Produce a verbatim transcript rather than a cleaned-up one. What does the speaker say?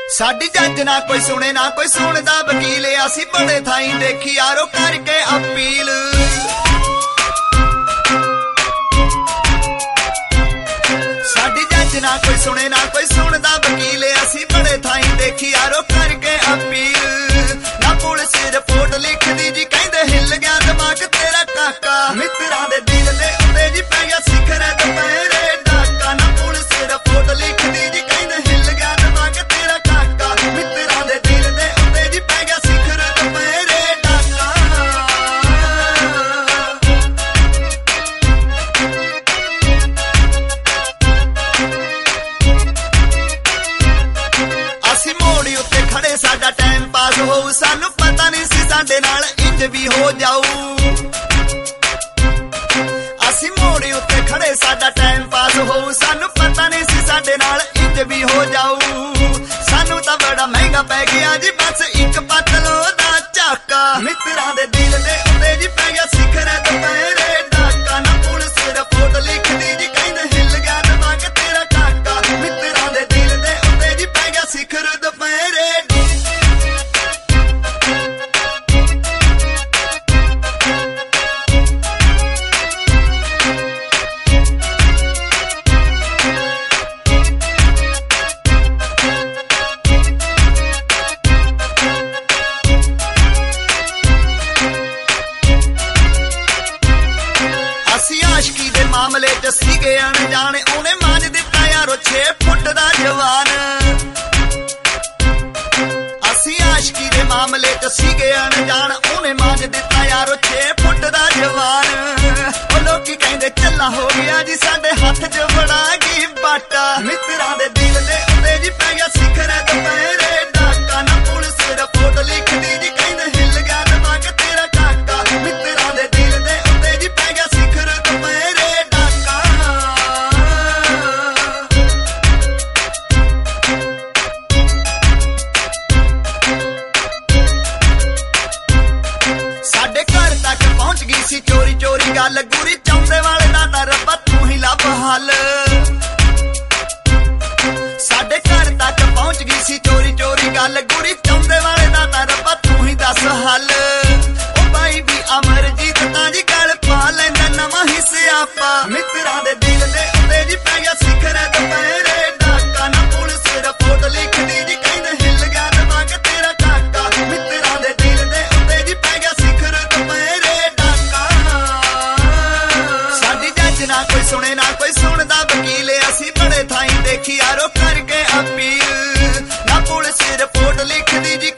साडी जज ना कोई सुने ना कोई सुनदा वकील असी बड़े थाई देखी यारो करके अपील। साडी जज ना कोई सुने ना कोई सुनदा वकील असी बड़े थाई देखी यारो करके अपील। ना पुलिस रिपोर्ट लिख दी जी कहंदे हिल गया दिमाग तेरा काका मित्रा दे दिल दे उत्ते जी पै गया सिखर दुपहरे डाका। ना पुलिस रिपोर्ट लिख दी जी कहंदे हिल गया दिमाग तेरा काका मित्रा दे दिल दे उत्ते जी पै गया सिखर दुपहरे डाका। असी मोड़ी उत्ते खड़े साडा टाइम पास होऊ सानू पता नहीं सी साडे नाल इंज भी हो जाऊ। असी मोड़ी उत्ते खड़े साडा टाइम पास होऊ सानू पता नहीं सी साडे नाल इंज भी हो जाऊ। सानू तां बड़ा महंगा पै गया जी बस एक पतलो दा झाका मित्रा दे दिल दे उत्ते जी पै गया सिखर दुपहरे डाका। ना पुलिस रिपोर्ट लिख दी जी कहंदे हिल गया दिमाग तेरा काका मित्रा दे दिल दे उत्ते जी पै गया सिखर दुपहरे। आशकी दे मामले च सीगे अनजाने उन्हें मान दिता यारो छे फुट दा जवान। असी आशकी दे मामले च सीगे अनजान उन्हें मान दिता यारो छे फुट दा जवान। ओ लोकी कहंदे चला हो गया जी साडे हाथ च बड़ा गई बाटा मित्रा दे दिल दे उत्ते जी पै गया सिखर दुपहरे डाका। ना पुलिस रिपोर्ट लिख दी जी कहंदे हिल गया दिमाग तेरा काका मित्रा दे दिल दे उत्ते जी पै गया सिखर दुपहरे डाका। साडे घर तक पहुंच गई सी चोरी चोरी गल गुरी चौंदे वाले दा तां रब्बा तू ही लभ हल। साडे घर तक पहुंच गई सी चोरी चोरी गल गुरी चौंदे वाले दा तां रब्बा तू ही दस हल। ओ भाई भी अमरजीत तां जी गल पा लैंदा नवां ही सियापा मित्रा दे दिल दे उत्ते जी पै गया सिखर दुपहरे डाका। ना पुलिस रिपोर्ट लिख दी जी कहंदे हिल गया दिमाग तेरा काका मित्रा दे दिल दे उत्ते जी पै गया सिखर दुपहरे डाका। साडी जज ना कोई सुने ना कोई सुनदा वकील असी बड़े थाई देखी यारो करके अपील। ना पुलिस रिपोर्ट लिख दी जी